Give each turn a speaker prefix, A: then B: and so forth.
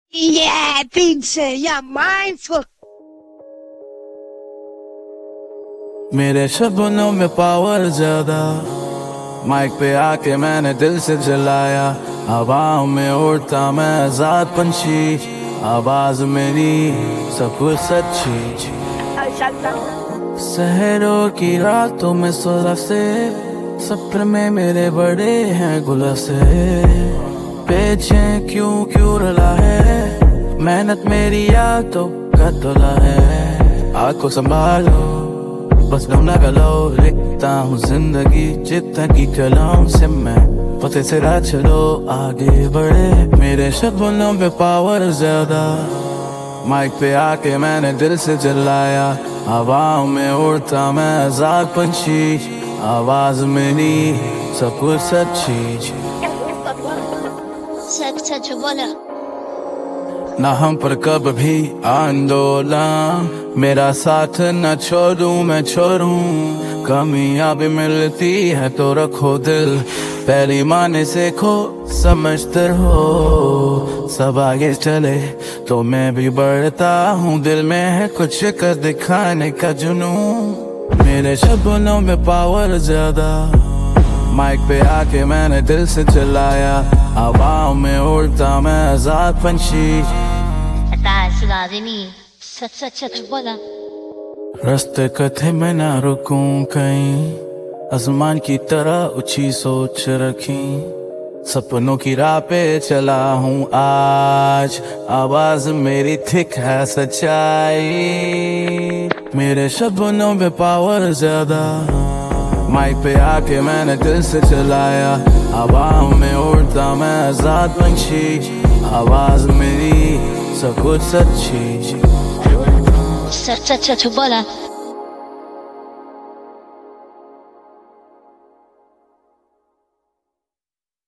A: Yeah, pinche, yeah, mindful.
B: मेरे शब्दों में पावर ज्यादा, माइक पे आके मैंने दिल से जलाया। हवाओं में उड़ता मैं आजाद पंछी, आवाज मेरी सब कुछ सच्ची। शहरों की रातों में सोला से, सपने में मेरे बड़े हैं गुला से। पीछे क्यों क्यों रुला है, मेहनत मेरी यादों का तोला है। आंखों संभालो बस दम लगा लो, लिखता हूँ जिंदगी जितना की कलम से मैं। पते से राह चलो आगे बढ़े, मेरे शब्दों पे पावर ज्यादा। माइक पे आके मैंने दिल से जलाया। हवाओं में उड़ता मैं आजाद पंछी, आवाज मेरी सब कुछ सच्ची।
C: सच सच बोला
B: ना हम पर कब भी आंदोलन, मेरा साथ न छोड़ूं मैं छोड़ूं। कमियां भी मिलती है तो रखो दिल, पहली माने से खो समझते हो। सब आगे चले तो मैं भी बढ़ता हूँ, दिल में है कुछ कर दिखाने का जुनून। मेरे शब्दों में पावर ज्यादा, माइक पे आके मैंने दिल से चलाया। हवाओं में उड़ता मैं आजाद पंछी।
C: सच सच सच बोला
B: रास्ते कथे मैं ना रुकूं कहीं, आसमान की तरह ऊंची सोच रखी। सपनों की राह पे चला हूँ आज, आवाज मेरी थिक है सच्चाई। मेरे शब्दों में पावर ज्यादा, माइक पे आके मैंने दिल से चलाया। हवाओं में उड़ता मैं आजाद पंछी, आवाज मेरी सब कुछ सच्ची।
C: सच सच सच बोला